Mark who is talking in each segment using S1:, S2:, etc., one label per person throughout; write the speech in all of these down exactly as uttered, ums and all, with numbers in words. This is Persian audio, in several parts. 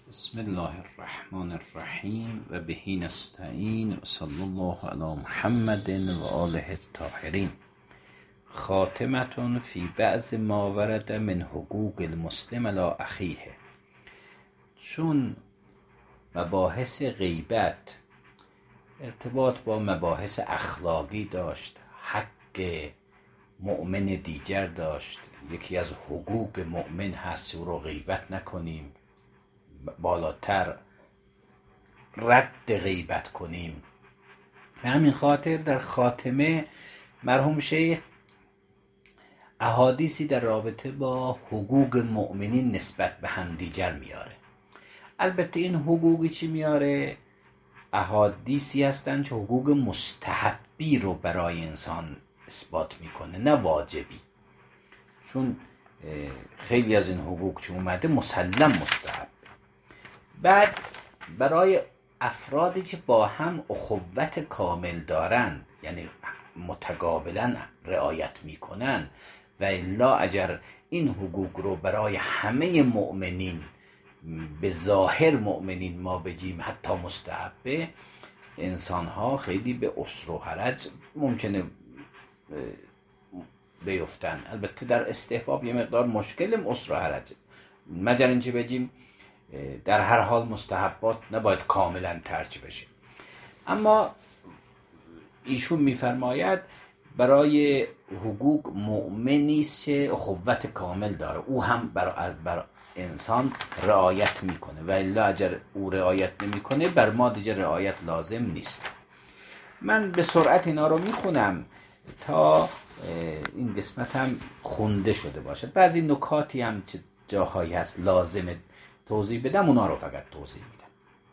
S1: بسم الله الرحمن الرحیم و بهی نستعین و صلی الله علی محمد و آله الطاهرین. خاتمة فی بعض ما ورد من حقوق المسلم علی اخیه. چون مباحث غیبت ارتباط با مباحث اخلاقی داشت، حق مؤمن دیگر داشت، یکی از حقوق مؤمن هست او رو غیبت نکنیم، بالاتر رد غیبت کنیم. به همین خاطر در خاتمه مرحوم شیخ احادیثی در رابطه با حقوق مؤمنین نسبت به هم دیگر میاره. البته این حقوقی چی میاره؟ احادیثی هستن که حقوق مستحبی رو برای انسان اثبات میکنه، نه واجبی. چون خیلی از این حقوق که اومده مسلم مستحب. بعد برای افرادی که با هم اخوت کامل دارن، یعنی متقابلا رعایت میکنن، و الا اگر این حقوق رو برای همه مؤمنین به ظاهر مؤمنین ما بگیم حتی مستحبه، انسان ها خیلی به عسر و حرج ممکنه بیفتن. البته در استحباب یه مقدار مشکل عسر و حرج، مگر اینکه بگیم در هر حال مستحبات نباید کاملا ترک بشه. اما ایشون میفرماید برای حقوق مؤمنی که اخوت کامل داره، او هم برای بر انسان رعایت میکنه، و الا اگر او رعایت نمیکنه بر ما دیگه رعایت لازم نیست. من به سرعت اینا رو میخونم تا این قسمت هم خونده شده باشه. بعضی نکاتی هم که جاهایی هست لازمه توضیح بدم، اونا رو فقط توضیح میدم.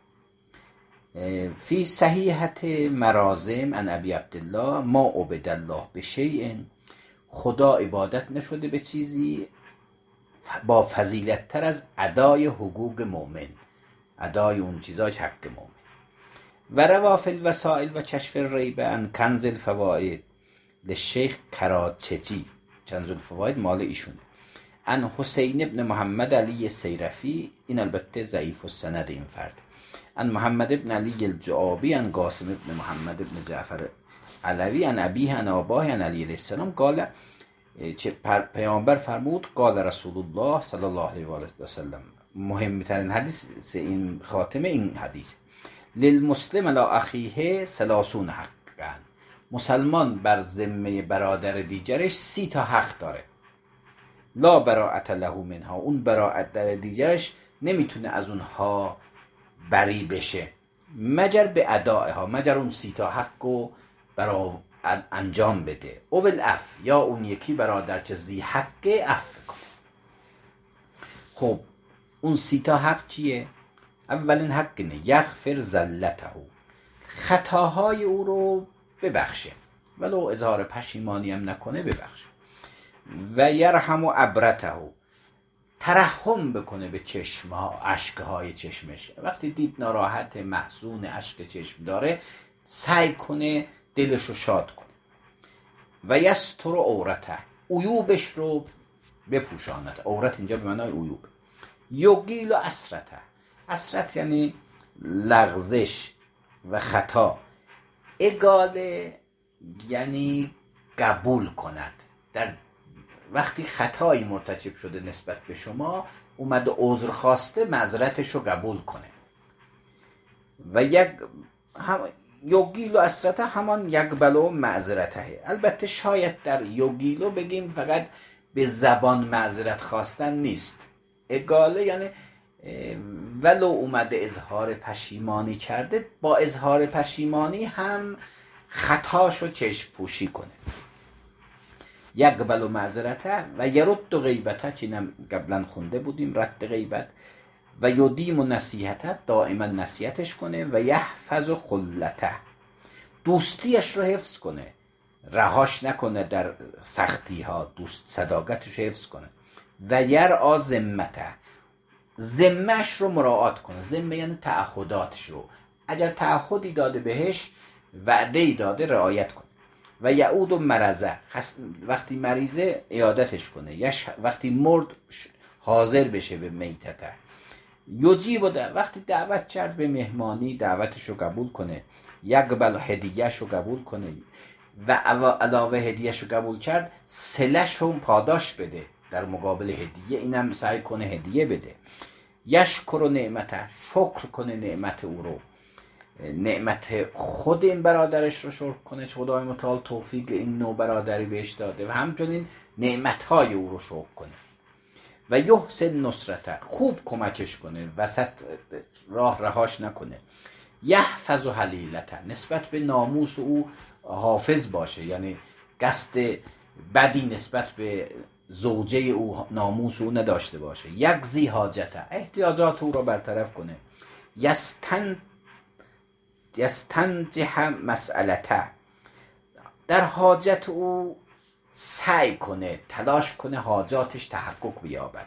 S1: فی صحیحت مرازم عن ابی عبدالله ما عبد الله بشیء، خدا عبادت نشده به چیزی با فضیلت تر از ادای حقوق مؤمن، ادای اون چیزا که حق مؤمن. و روا فی الوسائل و کشف الریبه عن کنز الفوائد للشیخ کراچچی، کنز الفوائد مال ایشونه، ان حسین ابن محمد علی سیرفی، این البته ضعیف السند این فرد، ان محمد ابن علی الجعابی، ان قاسم ابن محمد ابن جعفر علوی، ان ابیه ان آباه ان علی علیه السلام قال، چه پیامبر فرمود قال رسول الله صلی الله علیه و آله و سلم. مهمترین حدیث این خاتمه این حدیث، للمسلم علی اخیه ثلاثون حقا، مسلمان بر ذمه برادر دیگرش سی تا حق داره. لا براءت له منها، اون براءت در دیگرش نمیتونه از اونها بری بشه مگر به ادائها، مگر اون سی تا حقو برا انجام بده. او العفو، یا اون یکی برادر که زی حق عفو کنه. خب اون سی تا حق چیه؟ اولین حق نه یغفر زلته، خطاهای او رو ببخشه، ولو اظهار پشیمانی هم نکنه ببخشه. و یرحم عبرته، ترحم بکنه به چشمها، اشکهای چشمش. وقتی دید ناراحت، محزون، اشک چشم داره، سعی کنه دلش رو شاد کنه. و یستر عورته، عیوبش رو بپوشاند. عورت اینجا به معنای عیوب. یقیل اسرته، اسرت یعنی لغزش و خطا. اگاله یعنی قبول کند. در وقتی خطایی مرتکب شده نسبت به شما، اومده عذر خواسته، معذرتش رو قبول کنه. و یک هم یوگیلو اسرته همان یقبلو معذرته. البته شاید در یوگیلو بگیم فقط به زبان معذرت خواستن نیست. اگاله یعنی ولو اومده اظهار پشیمانی کرده، با اظهار پشیمانی هم خطاشو چشم پوشی کنه. یقبل و معذرته و یرد و غیبته، که اینم قبلا خونده بودیم، رد غیبت. و یدیم و نصیحته، دائما نصیحتش کنه. و یحفظ و خلته، دوستیش رو حفظ کنه، رهاش نکنه در سختی ها، دوست صداقتش رو حفظ کنه. و یرعا ذمته، ذمهش رو مراعات کنه. ذمه یعنی تعهداتش رو، اگر تعهدی داده بهش، وعده‌ای داده، رعایت کنه. و یعود و مرزه، وقتی مریضه عیادتش کنه. یش وقتی مرد حاضر بشه به میتته. یجیب ده وقتی دعوت کرد به مهمانی دعوتشو قبول کنه، یقبل هدیهشو قبول کنه و علاوه هدیهشو قبول کرد صله‌شو پاداش بده در مقابل هدیه، اینم سعی کنه هدیه بده. یشکر نعمته، شکر کنه نعمت او رو، نعمت خود این برادرش رو شکر کنه، خدای متعال توفیق این نوع برادری بهش داده و همچنین نعمتهای او رو شکر کنه. و یحسن نصرته، خوب کمکش کنه، وسط راه رهاش نکنه. یحفظ حلیلته، نسبت به ناموس او حافظ باشه، یعنی قصد بدی نسبت به زوجه او ناموس او نداشته باشه. یقضی حاجته، احتیاجات او را برطرف کنه. یستن یستنجح مسئلته، در حاجت او سعی کنه، تلاش کنه حاجاتش تحقق بیابد.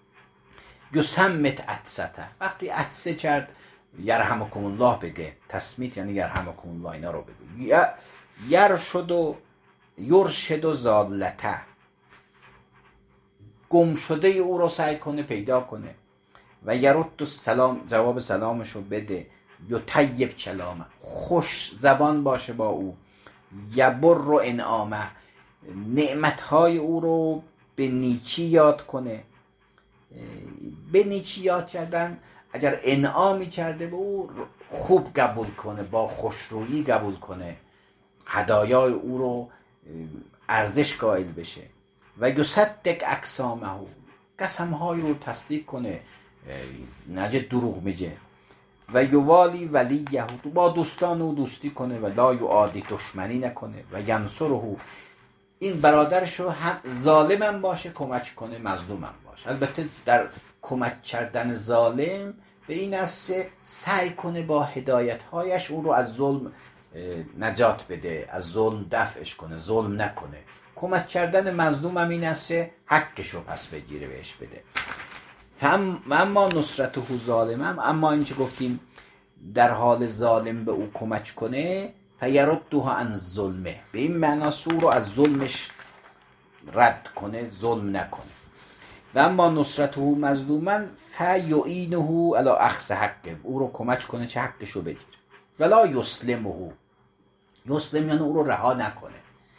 S1: یسمت عطسته، وقتی عطسه کرد یرحمکم الله بگه، تسمیت یعنی یرحمکم الله اینا رو بگه. یرشد و یرشد و زالته، گم شده او رو سعی کنه پیدا کنه. و یرد سلام، جواب سلامش رو بده. یطیب کلامه، خوش زبان باشه با او. یبر و انعامه، نعمتهای او رو به نیکی یاد کنه. به نیکی یاد کردن، اگر انعامی کرده به او خوب قبول کنه، با خوشرویی قبول کنه، هدایای او رو ارزش قائل بشه. و یصدق اقسامه، قسمهای رو تصدیق کنه، نجه دروغ میگه. و یوالی ولیه، با دوستان او دوستی کنه و لا یعادی، دشمنی نکنه. و ینصره، این برادرش رو هم ظالمم باشه کمک کنه، مظلومم باشه. البته در کمک کردن ظالم به این است سعی کنه با هدایت‌هایش او رو از ظلم نجات بده، از ظلم دفعش کنه، ظلم نکنه. کمک کردن مظلومم این است حقش رو پس بگیره بهش بده. فهم اما نصرته ظالمم، اما این که گفتیم در حال ظالم به او کمک کنه، فیردها عن ظلمه، به این معنا سو رو از ظلمش رد کنه، ظلم نکنه. و اما نصرته مظلومن فیعینه علی اخذ حقه، او رو کمک کنه چه حقش رو بگیره. ولا یسلمه، یسلم یعنی او رو رها نکنه،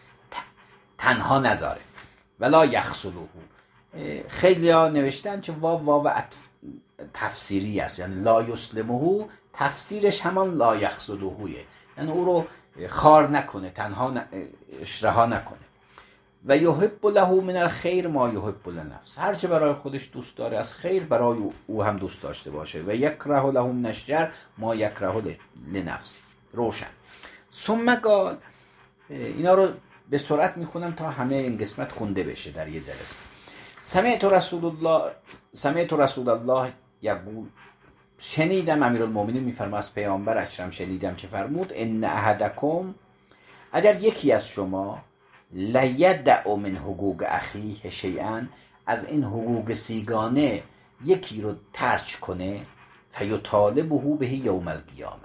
S1: تنها نذاره. ولا یخذله، خیلی ها نوشتن که واو واو تفسیری است، یعنی لا یسلمه تفسیرش همان لا یخذلهه، یعنی او رو خار نکنه، تنها رها نکنه. و یحب له من الخیر ما یحب لنفسه، هر چه برای خودش دوست داره از خیر برای او هم دوست داشته باشه. و یکره له من الشر ما یکره لنفسه. روشن. ثم قال، اینا رو به سرعت میخونم تا همه این قسمت خونده بشه در یه جلسه. سمعت رسول الله سمعت رسول الله یقول، شنیدم امیرالمومنین میفرما از پیامبر اکرم شنیدم که فرمود ان احدکم، اگر یکی از شما لیدع من حقوق اخیه شیئا، از این حقوق سیگانه یکی رو ترک کنه، فیطالبه به یوم القیامه،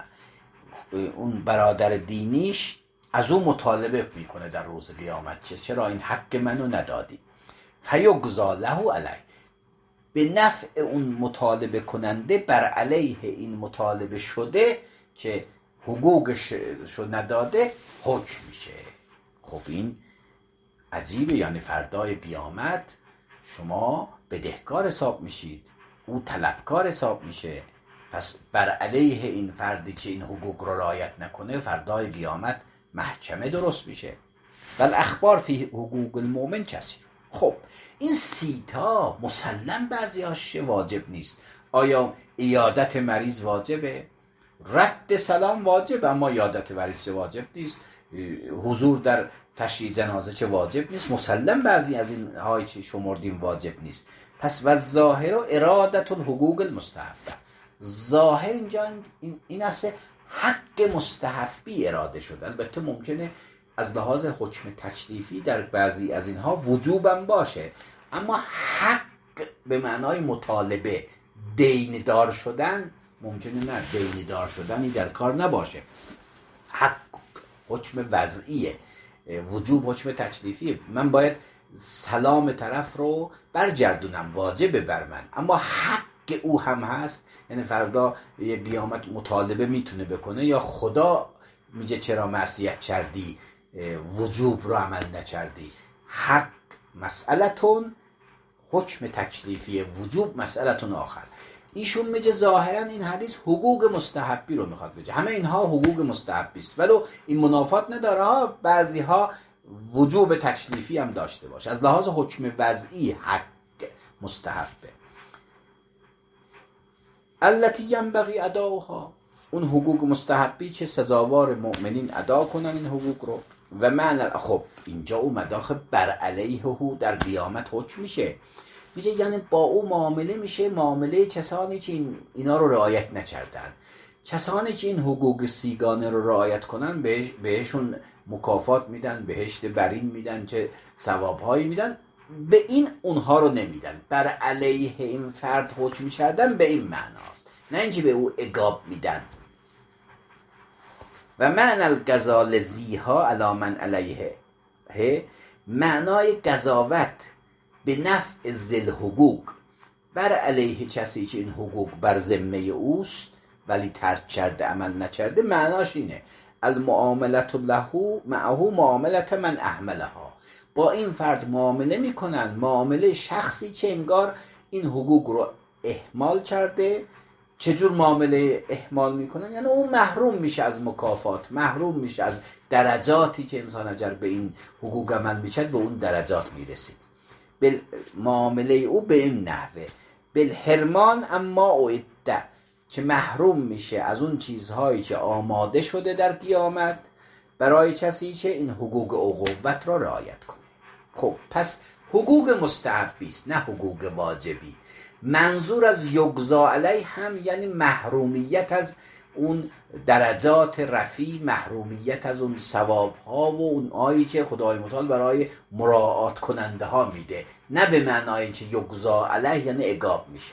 S1: اون برادر دینیش از اون مطالبه میکنه در روز قیامت که چرا این حق منو ندادی. فیجزی له علیه، به نفع اون مطالبه کننده بر علیه این مطالبه شده که حقوقش رو نداده حکم میشه. خب این عجیبه، یعنی فردای قیامت شما بدهکار حساب میشید، او طلبکار حساب میشه. پس بر علیه این فردی که این حقوق رو رعایت نکنه فردای قیامت محکمه درست میشه. بل اخبار فی حقوق المؤمن کثیر. خب این سیتا مسلم بعضیاش واجب نیست. آیا عیادت مریض واجبه؟ رد سلام واجبه، اما عیادت مریض واجب نیست. حضور در تشییع جنازه چه واجب نیست. مسلم بعضی از این هایی چه شمردیم واجب نیست. پس و ظاهر و ارادت الحقوق المستحبه، ظاهر اینجا این است حق مستحبی اراده شد. البته ممکنه از لحاظ حکم تکلیفی در بعضی از اینها وجوبم باشه، اما حق به معنای مطالبه، دین دار شدن ممکنه نه، دین دار شدنی در کار نباشه. حق حکم وضعیه، وجوب حکم تکلیفیه. من باید سلام طرف رو برگردونم، واجبه بر من، اما حق او هم هست، یعنی فردا یه قیامت مطالبه میتونه بکنه، یا خدا میگه چرا معصیت کردی، وجوب رو عمل نکردی. حق مسئلتون، حکم تکلیفی وجوب مسئلتون آخر. ایشون میگه ظاهرا این حدیث حقوق مستحبی رو میخواد بگه، همه اینها حقوق مستحبی است، ولو این منافات نداره ها، بعضی ها وجوب تکلیفی هم داشته باشه. از لحاظ حکم وضعی حق مستحبه. التي ينبغي اداؤها، اون حقوق مستحبی چه سزاوار مؤمنین ادا کنن این حقوق رو. و معنی خب اینجا اومد آخه بر علیه او در قیامت حکم میشه، میشه یعنی با او معامله میشه معامله کسانی که این اینا رو رعایت نکردن. کسانی که این حقوق سیگانه رو رعایت کنن بهش بهشون مکافات میدن، بهشت برین میدن، چه ثوابهایی میدن. به این اونها رو نمیدن. بر علیه این فرد حکم می‌کردن به این معناست، نه اینکه به او عقاب میدن. و معنی القضا لذیها علی من علیه، معنای قضاوت به نفع ذل حقوق بر علیه کسی که این حقوق بر ذمه اوست ولی ترک کرده عمل نکرده، معناش اینه المعاملت له معه معاملت من اهملها. با این فرد معامله میکنن معامله شخصی که انگار این حقوق رو اهمال کرده. چجور معامله اهمال میکنن؟ یعنی اون محروم میشه از مکافات، محروم میشه از درجاتی که انسان اگر به این حقوق عمل میکرد به اون درجات میرسید. بل معامله او به این نحوه بالحرمان اما اعده، که محروم میشه از اون چیزهایی که آماده شده در قیامت برای کسی که این حقوق اخوت را رعایت کنه. خب پس حقوق مستحبی است نه حقوق واجبی. منظور از یجزا علیه هم یعنی محرومیت از اون درجات رفیع، محرومیت از اون ثوابها و اون آیی که خدای متعال برای مراعات کننده ها میده، نه به معنای که یجزا علیه یعنی عقاب میشه.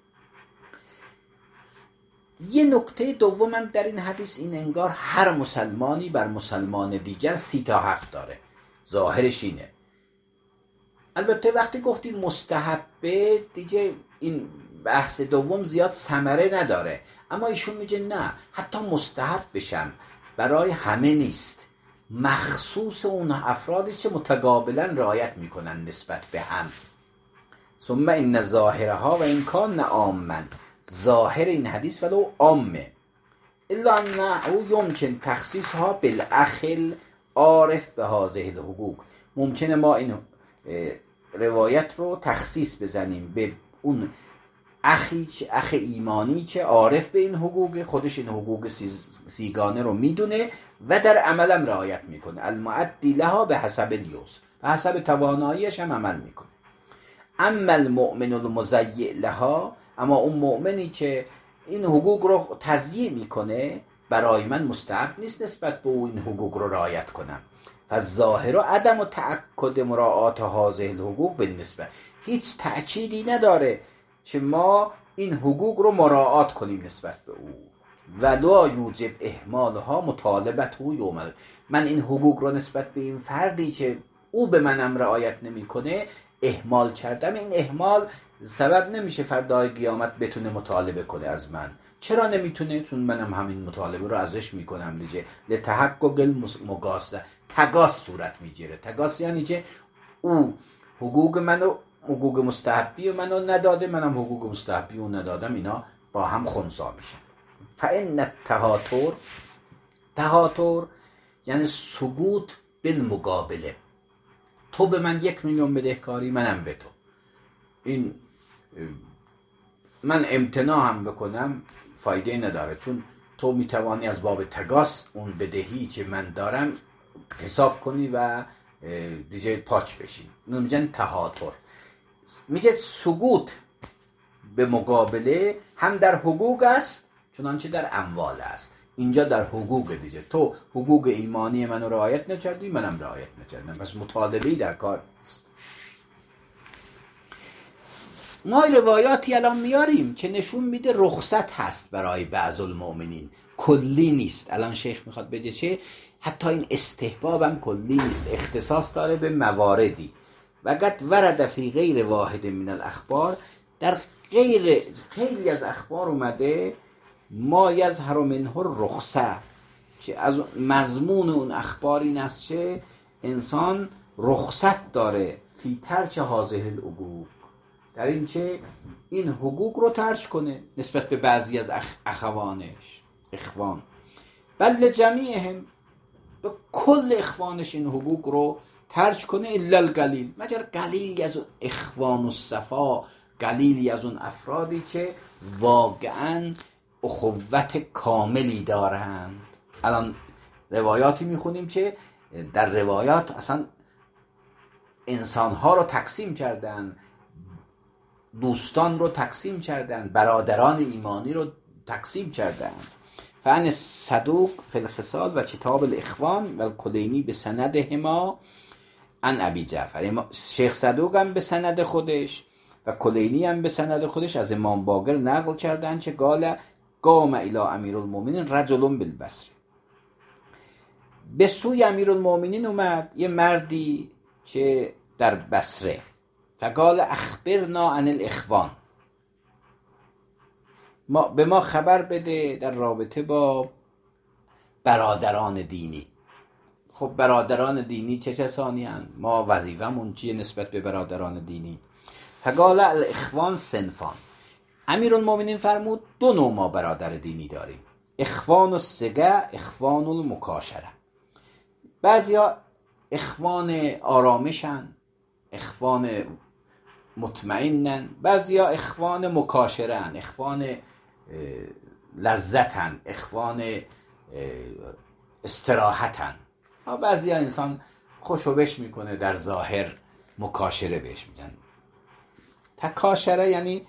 S1: یه نکته دومم در این حدیث این انگار هر مسلمانی بر مسلمان دیگر سی تا حق داره، ظاهرش اینه. البته وقتی گفتیم مستحبه دیگه این بحث دوم زیاد ثمره نداره، اما ایشون میگه نه، حتی مستحب بشم برای همه نیست، مخصوص اون افرادی که متقابلا رعایت میکنن نسبت به هم. ثم این ظاهرها و این کان عامن، ظاهر این حدیث ولو عامه الا انه یمکن تخصیصها بالاخل عارف به هذه الحقوق. ممکنه ما این روایت رو تخصیص بزنیم به اون اخی اخ ایمانی که عارف به این حقوق، خودش این حقوق سیگانه رو میدونه و در عملم رعایت میکنه، المعدی لها به حسب الیسر، به حسب تواناییش هم عمل میکنه. اما المؤمن المضیع لها، اما اون مؤمنی که این حقوق رو تضییع میکنه، برای من مستحب نیست نسبت به این حقوق رو رعایت کنم. فالظاهر عدم تأکد مراعات هذه الحقوق بالنسبه، هیچ تأکیدی نداره که ما این حقوق رو مراعات کنیم نسبت به او. ولا یوجب اهمالها مطالبت او یوم، من این حقوق رو نسبت به این فردی که او به منم رعایت نمیکنه اهمال کردم، این اهمال سبب نمیشه فردای قیامت بتونه مطالبه کنه از من. چرا نمیتونه؟ چون منم همین مطالبه رو ازش میکنم دیگه. لتحقق المقاسه، تقاس صورت میگیره. تقاس یعنی که او حقوق منو، حقوق مستحبی منو نداده، منم حقوق مستحبی رو ندادم، اینا با هم خنثی میشن. فان التهاتر، تهاتر یعنی سقوط بالمقابله، تو به من یک میلیون بدهکاری، منم به تو. این من امتناع هم بکنم فایده نداره، چون تو میتوانی از باب تقاس اون بدهی که من دارم حساب کنی و دیگه پاک بشین. اینو میگن تهاتر. میگه سقوط به مقابله هم در حقوق است چنانچه در اموال است. اینجا در حقوق دیگه، تو حقوق ایمانی منو رعایت نکردی، منم رعایت نکردم، پس مطالبه‌ای در کار نیست. ما روایاتی الان میاریم که نشون میده رخصت هست برای بعض المؤمنین، کلی نیست. الان شیخ میخواد بگه چه؟ حتی این استحباب هم کلی نیست، اختصاص داره به مواردی. و قد ورد فی غیر واحد من الاخبار، در غیر خیلی از اخبار اومده ما یظهر منه الرخصه، که از مضمون اون اخبار این است که انسان رخصت داره فی ترک هذه الحقوق، در این که این حقوق رو ترک کنه نسبت به بعضی از اخ... اخوانش اخوان، بل جمیعهم، به کل اخوانش این حقوق رو ترک کنه، الا القلیل، مگر قلیلی از اون اخوان الصفا، قلیلی از اون افرادی که واقعا اخوت کاملی دارند. الان روایاتی میخونیم که در روایات اصلا انسانها رو تقسیم کردن، دوستان رو تقسیم کردن، برادران ایمانی رو تقسیم کردن. فعن صدوق فی الخصال و کتاب الاخوان و الکلینی به سند هما عن ابی جعفر، شیخ صدوق هم به سند خودش و کلینی هم به سند خودش از امام باقر نقل کردن که قال قام الی امیرالمومنین رجل بالبصره، به سوی امیرالمومنین اومد یه مردی که در بصره، فقال اخبرنا عن الاخوان، ما به ما خبر بده در رابطه با برادران دینی. خب برادران دینی چه کسانی هستند؟ ما وظیفمون چیه نسبت به برادران دینی؟ فقال الاخوان صنفان، امیرالمومنین فرمود دو نوع ما برادر دینی داریم، اخوان الصغه، اخوان المکاشره. بعضیا اخوان آرامشن، اخوان مطمئنن، بعضیا اخوان مکاشرن، اخوان لذتن، اخوان استراحتن. بعضیا انسان خوشو بش میکنه در ظاهر مکاشره بهش میگن، تکاشره یعنی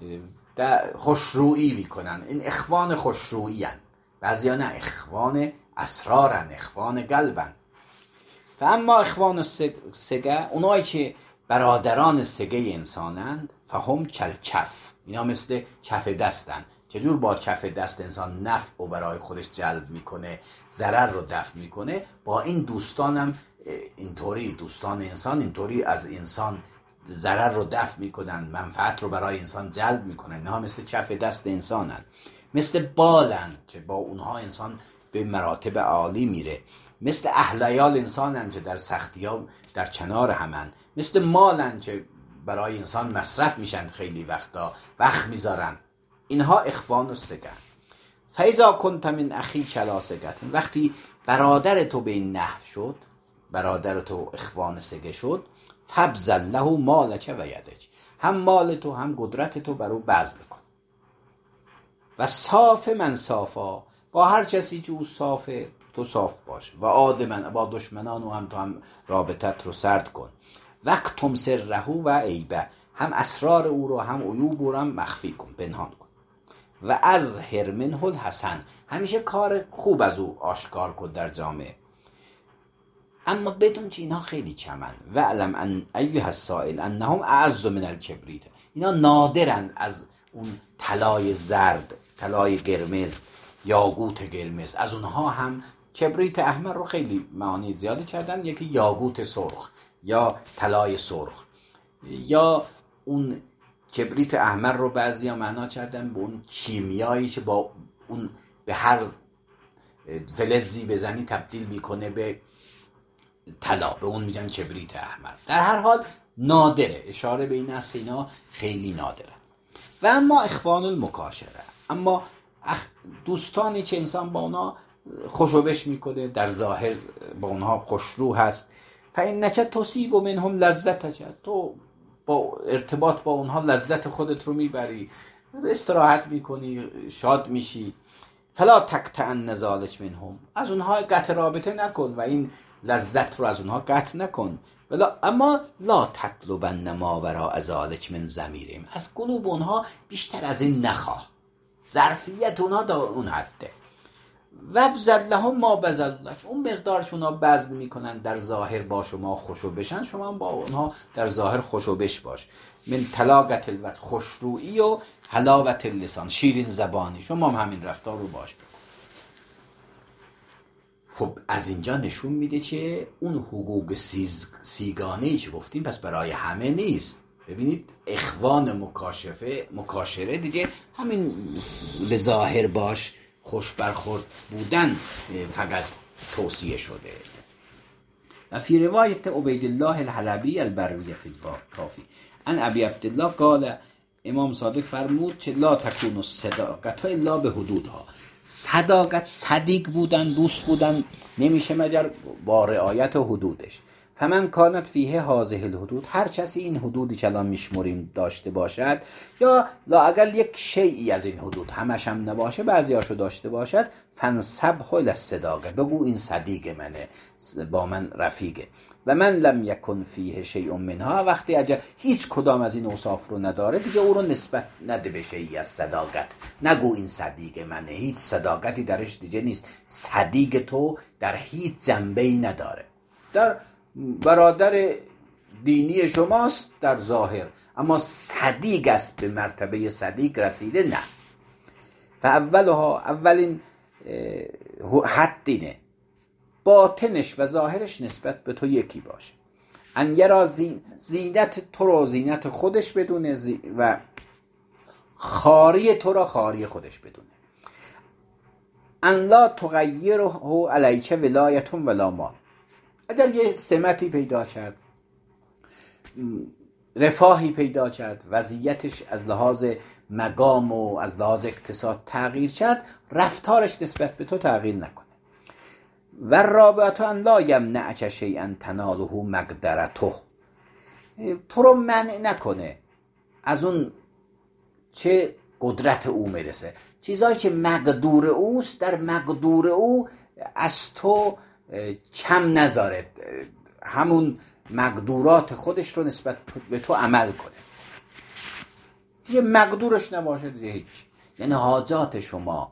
S1: خوشرویی میکنن، این اخوان خوشرویی هن. بعضیا نه، اخوان اسرارن، اخوان قلبن. و اما اخوان سگه، اونایی که برادران سگه انسانند، فهم کلکف، اینا مثل کف دستن. چجور با کف دست انسان نفع و برای خودش جلب میکنه، ضرر رو دفع میکنه، با این دوستانم اینطوری، دوستان انسان اینطوری از انسان ضرر رو دفع میکنن، منفعت رو برای انسان جلب میکنن. اینها مثل کف دست انسانن، مثل بالن که با اونها انسان به مراتب عالی میره، مثل اهلیال انسانن که در سختی ها در کنار همن، مثل مالن که برای انسان مصرف میشن، خیلی وقتا وقت میذارن. اینها اخوان الصغه. فاذا کنت من اخی کلا صغه، وقتی برادر تو به این نحو شد، برادر تو اخوان صغه شد، فبذل له مالک و یدک، هم مال تو هم قدرت تو بر او بذل کن. و صاف من صافا، با هر کسی که او صافه تو صاف باش. و آدمن، با دشمنان و هم تو هم رابطت رو سرد کن. وقتم سره و عیبه، هم اسرار او رو هم عیوب رو هم مخفی کن، پنهان کن. و از هر منه الحسن، همیشه کار خوب از او آشکار کن در جامعه. اما بدون که اینا خیلی کمن. و علم ان ایها السائل انهم اعز من الکبریت، اینا نادرند از اون طلای زرد، طلای قرمز، یاقوت قرمز. از اونها هم کبریت احمر رو خیلی معانی زیاده کردن، یکی یاقوت سرخ یا طلای سرخ، یا اون کبریت احمر رو بعضیا معنا کردن به اون کیمیایی که با اون به هر فلزی بزنی تبدیل میکنه به طلا، به اون میگن کبریت احمر. در هر حال نادره، اشاره به این است اینا خیلی نادره. و اما اخوان المکاشره، اما دوستانی که انسان با اونا خوشوبش میکنه، در ظاهر با اونها خوشرو هست، فإنک تصیب منهم لذتک، تو با ارتباط با اونها لذت خودت رو میبری، استراحت میکنی، شاد میشی. فلا تقطعن ذلک منهم، از اونها قطع رابطه نکن و این لذت رو از اونها قطع نکن. ولا اما لا تطلبن ما وراء ذلک من ضمیرهم، از قلوب اونها بیشتر از این نخواه، ظرفیت اونها دا اون حده. و بذل لهم ما بذل لک، اون مقدار که اونها بذل میکنن در ظاهر با شما خوشو بشن، شما هم با اونها در ظاهر خوشو بش باش. من طلاقت الوجه، خوشرویی و حلاوت اللسان، شیرین زبانی، شما هم همین رفتار رو باش بکن. خب از اینجا نشون میده که اون حقوق سیز... سیگانه‌ای که گفتیم پس برای همه نیست، ببینید اخوان مکاشفه مکاشره دیگه همین به ظاهر باش خوش برخورد بودن فقط توصیه شده. و فی روایت عبیدالله الحلبی البروی فی الکافی ان ابی عبدالله قال، امام صادق فرمود که لا تکون الصداقت الا به حدودها، صداقت صدیق بودن دوست بودن نمیشه مگر با رعایت حدودش. فمن کانت فیه هذه الحدود، هر کسی این حدودی که الان میشمریم داشته باشد، یا لااقل یک شیئی از این حدود، همش هم نباشه بعضیاشو داشته باشد، فنسبه الصداقه، بگو این صدیق منه، با من رفیقه. و من لم یکن فیه شیء منها، وقتی اگر هیچ کدام از این اوصاف رو نداره دیگه او رو نسبت نده به شیئی از صداقت، نگو این صدیق منه، هیچ صداقتی درش دیگه نیست، صدیق تو در هیچ جنبه‌ای نداره، در برادر دینی شماست در ظاهر، اما صدیق است، به مرتبه صدیق رسیده نه. فاولها، اولین حد اینه باطنش و ظاهرش نسبت به تو یکی باشه. ان یرا زینت تو رو زینت خودش بدونه و خاری تو را خاری خودش بدونه. ان لا تغیره علیک ولایت ولا مال، اگر یه سمتی پیدا کرد، رفاهی پیدا کرد، وضعیتش از لحاظ مقام و از لحاظ اقتصاد تغییر کرد، رفتارش نسبت به تو تغییر نکنه. و رابطه ان لا یمنعک شیئا تناله مقدرته، تو رو منع نکنه از اون چه قدرت او میرسه، چیزایی که مقدور اوست در مقدور او از تو کم نذاره، همون مقدورات خودش رو نسبت به تو عمل کنه. دیگه مقدورش نباشه دیگه هیچ، یعنی حاجات شما،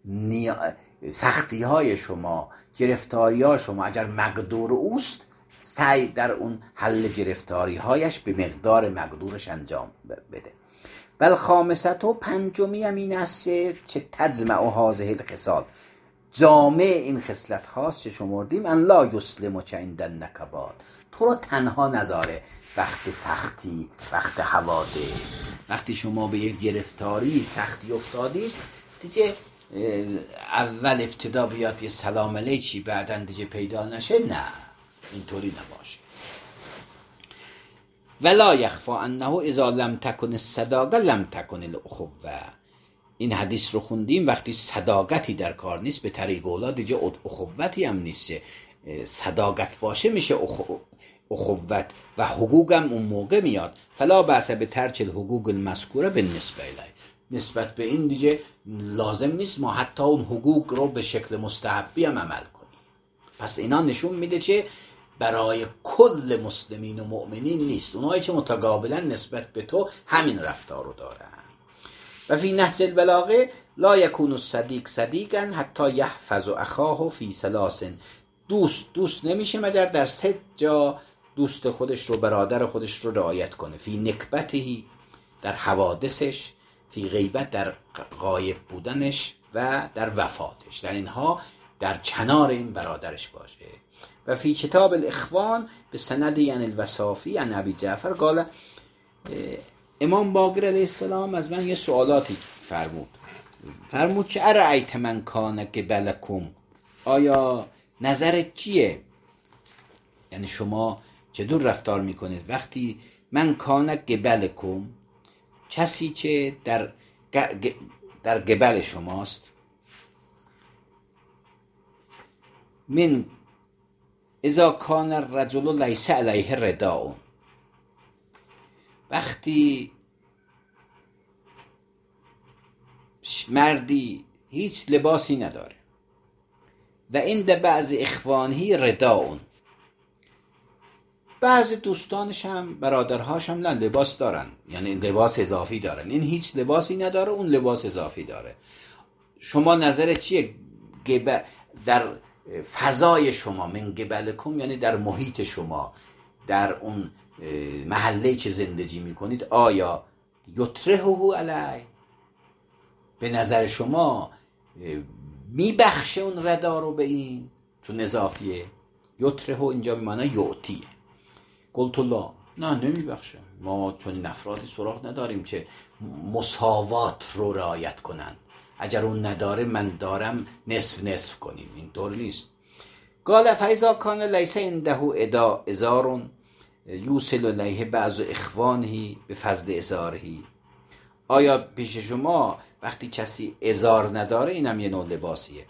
S1: سختی های شما، گرفتاری های شما اگر مقدور اوست، سعی در اون حل گرفتاری هایش به مقدار مقدورش انجام بده. بل خامست و پنجمی هم این است که تجمع هذه الخصال، جامع این خصلت هاست که شمردیم، ان لا یسلم چه عند النکبات، تو رو تنها نذاره وقت سختی، وقت حوادث، وقتی شما به یک گرفتاری سختی افتادید دیگه اول ابتدا بیاد یه سلام علیکی بعداً دیگه پیدا نشه، نه اینطوری نباشه. ولا یخفی انه اذا لم تکن الصداقه لم تکن الاخوه، این حدیث رو خوندیم، وقتی صداقتی در کار نیست به طریق اولا دیگه اخوتی هم نیست، صداقت باشه میشه اخوت و حقوق هم اون موقع میاد. فلا بأس به ترک الحقوق المذکوره بالنسبه الیه، نسبت به این دیگه لازم نیست ما حتی اون حقوق رو به شکل مستحبی هم عمل کنیم. پس اینا نشون میده که برای کل مسلمین و مؤمنین نیست، اونایی که متقابلا نسبت به تو همین رفتار رو دارن. و فی نهج البلاغه لا یکون الصدیق صدیقا حتی یحفظ اخاه فی ثلاث، دوست دوست نمیشه مگر در سه جا دوست خودش رو، برادر خودش رو رعایت کنه. فی نکبتهی، در حوادثش، فی غیبت، در غایب بودنش، و در وفاتش، در اینها در کنار این برادرش باشه. و فی کتاب الاخوان به سند یعنی الوصافی عن ابی جعفر قال، امام باقر علیه السلام از من یه سوالاتی فرمود فرمود که ارأیت من کان قبلکم، آیا نظرت چیه، یعنی شما چطور رفتار میکنید وقتی من کان قبلکم، کسی که در در قبل شماست، من اذا کان الرجل لیس علیه رداء، وقتی مردی هیچ لباسی نداره، و عند بعض اخوانهی رداء، بعض دوستانش هم برادرهاش هم لباس دارن، یعنی لباس اضافی دارن، این هیچ لباسی نداره اون لباس اضافی داره، شما نظر چیه در فضای شما، من قبلکم یعنی در محیط شما، در اون محله‌ای که زندگی میکنید، آیا یطرحه علی، به نظر شما میبخشه اون ردا رو به این، چون اضافیه، یطرحه اینجا به معنی یعطیه. قلت الله، نه نمیبخشه. ما چون این افرادی سراغ نداریم که مساوات رو رعایت کنن. اگر اون نداره من دارم نصف نصف کنیم، این طور نیست. قال فاذا کان لیس عنده ادا ازار یوصل الیه بعض اخوانه به فضل ازاره. آیا پیش شما وقتی کسی ازار نداره، اینم یه نوع لباسیه،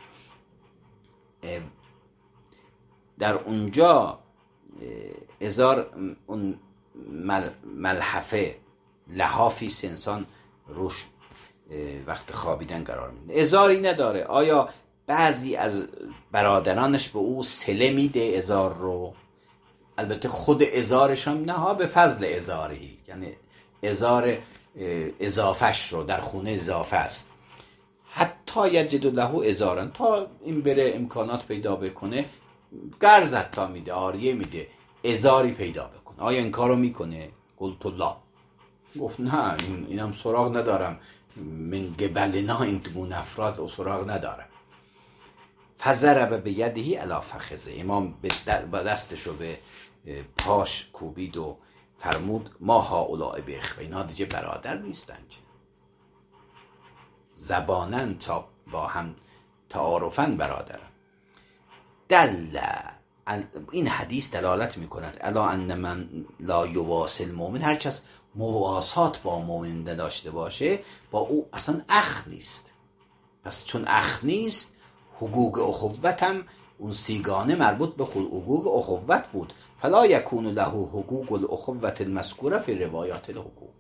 S1: در اونجا ازار اون ملحفه لحافی انسان روش وقت خوابیدن قرار میده، ازاری نداره، آیا بعضی از برادرانش به او سله میده ازار رو؟ البته خود ازارش هم نه ها، به فضل ازاری، یعنی ازار اضافهش رو در خونه اضافه است. حتی یجد له ازارن، تا این بره امکانات پیدا بکنه، قرض حتی میده، آریه میده، ازاری پیدا بکنه. آیا این کارو میکنه؟ قلت لا، گفت نه، این اینم سراغ ندارم، من قبلنا این گونه افراد سراغ ندارم. فضرب به یدهی علی فخذه، امام با دستشو به پاش کوبید و فرمود ما هؤلاء باخوه، اینا دیگه برادر نیستن که زبانن تا با هم تعارفن برادرن. دل این حدیث دلالت میکند الا ان من لا یواصل مؤمن، هر کس مواسات با مؤمن داشته باشه با او اصلا اخ نیست. پس چون اخ نیست، حقوق اخوتم اون سیگانه مربوط به خود حقوق اخوت بود. فلا یکون له حقوق الاخوت المذکوره فی روایات الحقوق.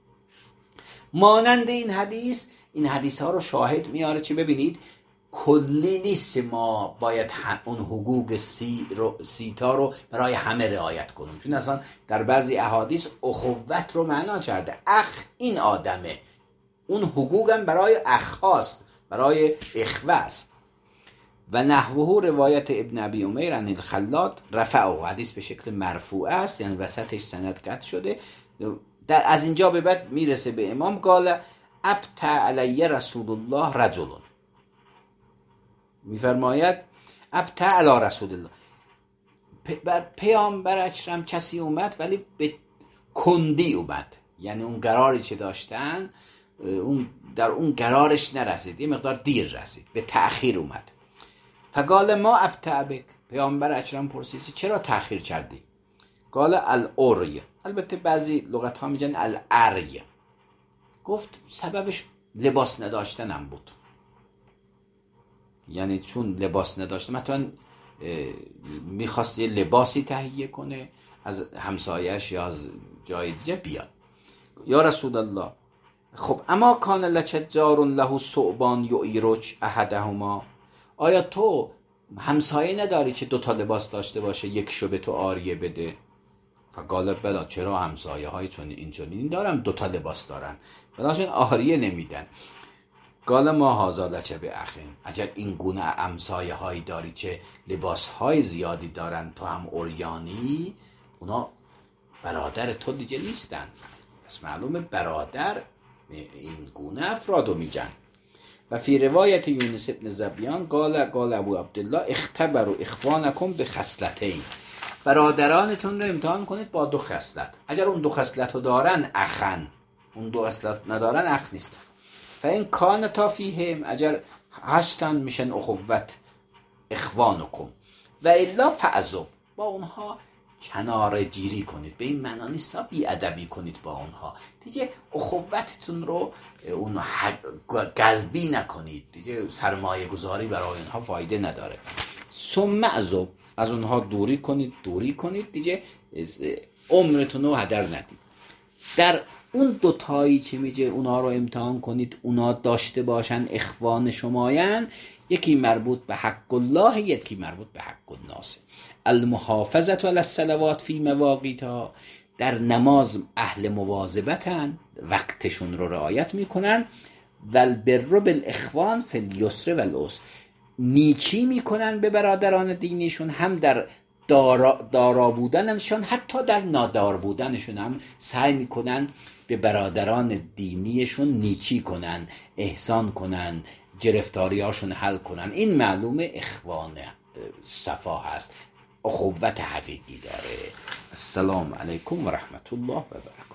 S1: مانند این حدیث، این حدیث ها رو شاهد میاره چی؟ ببینید کلی نیست ما باید اون حقوق سی رو سیتا رو برای همه رعایت کنیم، چون اصلا در بعضی احادیث اخوت رو معنا کرده، اخ این آدمه، اون حقوق هم برای اخ هاست، برای اخوه است. و نحوه روایت ابن ابی امیر عن الخلاط رفعه، حدیث به شکل مرفوع است، یعنی وسطش سند قطع شده. در از اینجا به بعد میرسه به امام، قال ابتع علی رسول الله رجل، میفرماید ابتع علی رسول الله، بر پیامبر اکرم کسی اومد ولی به کندی اومد، یعنی اون قراری که داشتن اون در اون قرارش نرسید، یه مقدار دیر رسید، به تأخیر اومد. فقال ما ابتع بک، پیامبر اکرم پرسید چرا تأخیر کردی؟ قال العری، البته بعضی لغت ها میگن العری، گفت سببش لباس نداشتنم بود، یعنی چون لباس نداشتم، مثلا میخواست یه لباسی تهیه کنه از همسایش یا از جای دیگه بیاد. یا رسول الله خب اما کان لک جار له ثوبان یعیرک احدهما، آیا تو همسایه نداری که دوتا لباس داشته باشه یکیشو به تو آریه بده؟ فقال بلا، چرا همسایه های چون این چنین دارم دوتا لباس دارن بلاشون آریه نمیدن. قال ما هذا لک باخین، اگر این گونه همسایه هایی داری که لباس های زیادی دارن تو هم عریانی، اونا برادر تو دیگه نیستن. پس معلومه برادر این گونه افرادو میگن. و فی روایت یونس ابن زبیان قال قال ابو عبدالله اختبروا اخوانکم بخصلتین، برادرانتون رو امتحان کنید با دو خصلت، اگر اون دو خصلت رو دارن اخن، اون دو خصلت ندارن اخ نیستن. فین کانتا فیهم، اگر هستن میشن اخوت اخوانکم، و الا فعذب، با اونها کناره جیری کنید، به این معنا نیست ها بی ادبی کنید با اونها، دیگه اخوتتون رو اون قلبی نکنید، دیگه سرمایه گذاری برای اونها فایده نداره. ثم عذب، از اونها دوری کنید دوری کنید دیگه عمرتون رو هدر ندید. در اون دوتایی که میگه اونا رو امتحان کنید، اونا داشته باشن اخوان شماین، یکی مربوط به حق الله، یکی مربوط به حق الناس. المحافظت علی الصلوات فی مواقیتها، در نماز اهل مواظبتن، وقتشون رو رعایت میکنن. و البر بالاخوان فی الیسر والعسر، نیکی میکنن به برادران دینیشون، هم در دارا, دارا بودنشون حتی در نادار بودنشون هم سعی میکنن به برادران دینیشون نیکی کنن، احسان کنن، گرفتاریاشون حل کنن. این معلومه اخوان صفا هست. اخوت حقیقی داره. السلام علیکم و رحمت الله و برکاته.